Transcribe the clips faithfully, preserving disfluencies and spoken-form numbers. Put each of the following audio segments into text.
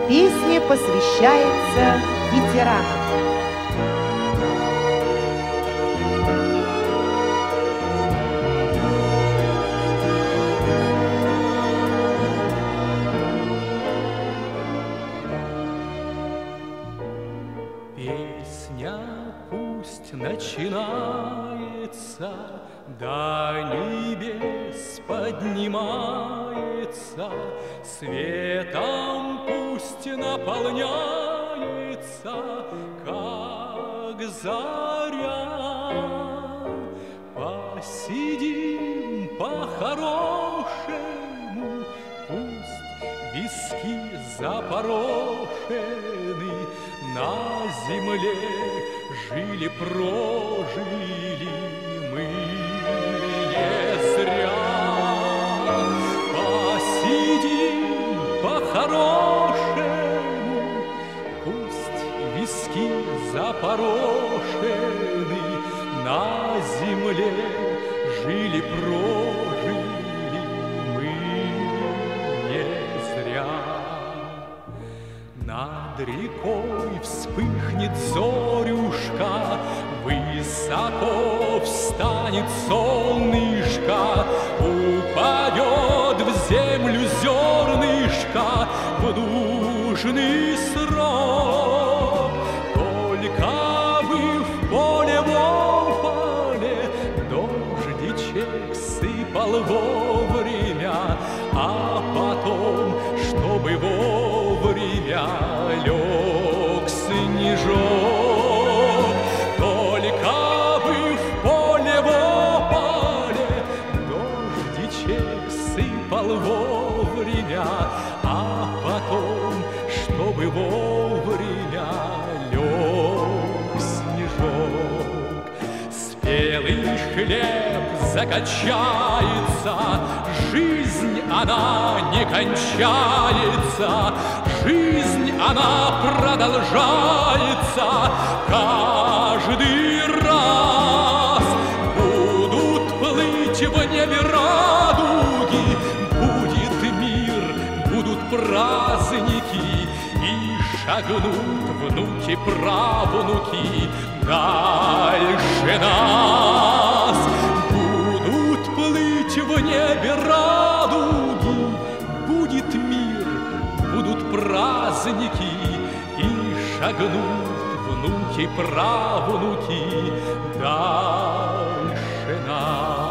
Песня посвящается ветеранам. Песня пусть начинается, до небес поднимается, светом пусть наполняется, как заря. Посидим по-хорошему, пусть виски запорошены, на земле жили-прожили мы не зря. Посидим по-хорошему, пусть виски запорошены, на земле жили-прожили мы не зря. Над рекой вспыхнет зорюшка, высоко встанет солнышко, упадет в землю зернышко в нужный срок. Только бы в поле вовремя дождичек сыпал вовремя, а потом, чтобы вовремя лег снежок. Только бы в поле в поле дождичек сыпал вовремя, а потом, чтобы вовремя лег снежок. Спелый хлеб закачается, жизнь она не кончается, жизнь она продолжается каждый раз. Будут плыть в небе радуги, будет мир, будут праздники, и шагнут внуки-правнуки дальше нас. Будут плыть в небе радуги, будет мир, будут праздники, и шагнут внуки-правнуки дальше нас.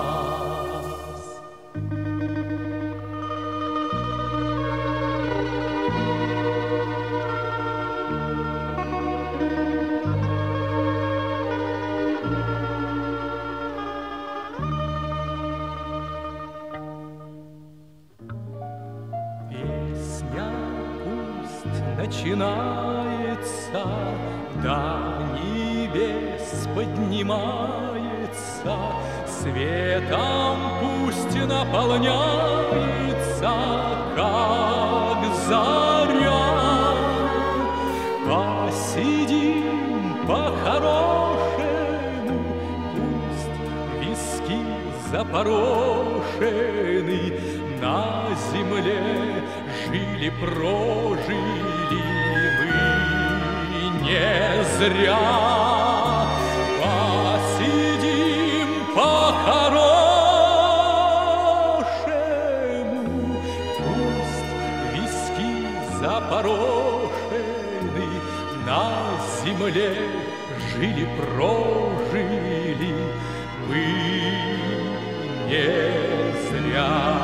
Песня пусть начинается, до небес поднимается, светом пусть наполняется, как заря. Посидим по-хорошему, пусть виски запорошены, на земле жили-прожили мы не зря. Посидим по-хорошему, пусть виски запорошены, на земле жили-прожили мы не зря.